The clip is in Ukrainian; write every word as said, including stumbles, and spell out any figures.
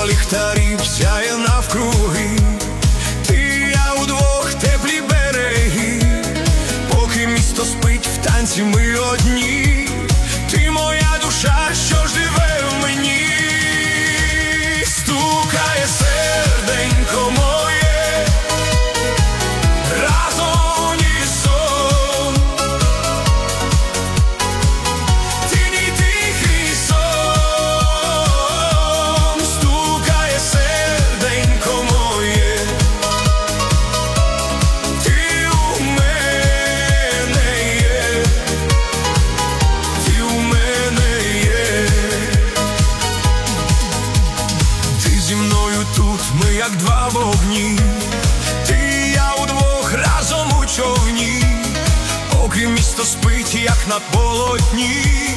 світло ліхтарів сяє навкруги. Ти і я удвох теплі береги, поки місто спить, в танці ми одні. Ти моя душа, що живе в мені. Стукає серденько моє, разом в унісон. Тінь тихий сон. Стукає серденько моє, ти у мене є, ти у мене є. Ти зі мною тут, ми як два вогні. Ти і я удвох разом у човні, поки місто спить, як на полотні.